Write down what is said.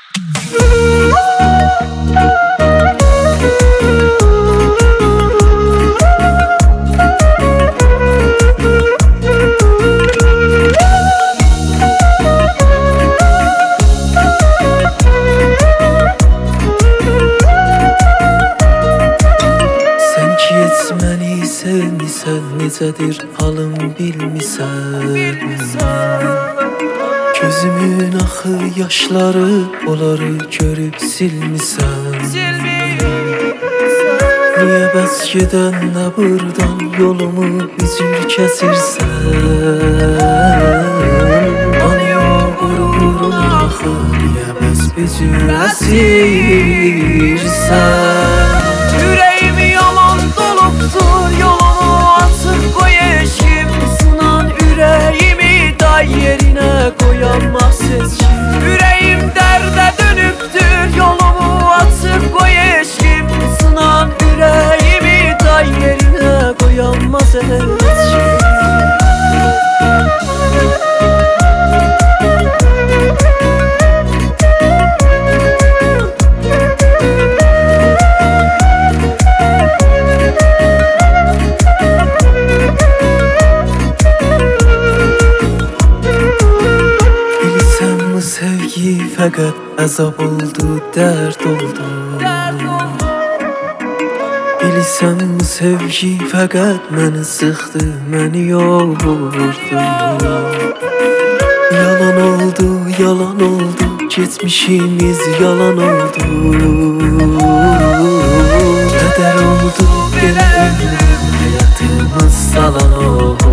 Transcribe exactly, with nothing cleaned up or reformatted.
Məni sevmisən, necədir halım bilmisən. Gözümün axı yaşları, onları görüb silmisən. Niyə bəs gedəndə burdan yolumu üzür kəsirsən? Anı qururum axı, niyə bəs büzür əsirsən? Ürəyimi yalan dolubdur, yolumu açıq qoy eşkim. Sınan ürəyimi day yerinə qoyamaz seçkim. Ürəyim dərdə dönübdür, yolumu açıq qoy eşkim. Sınan ürəyimi day yerinə qoyamaz seçkim. Sevgi fəqət əzab oldu, dərd oldu. Bilirsən bu sevgi fəqət məni sıxdı, məni yordu. Yalan oldu, yalan oldu, keçmişimiz yalan oldu. Qədər oldu belə ömrüm, həyatımız salan oldu.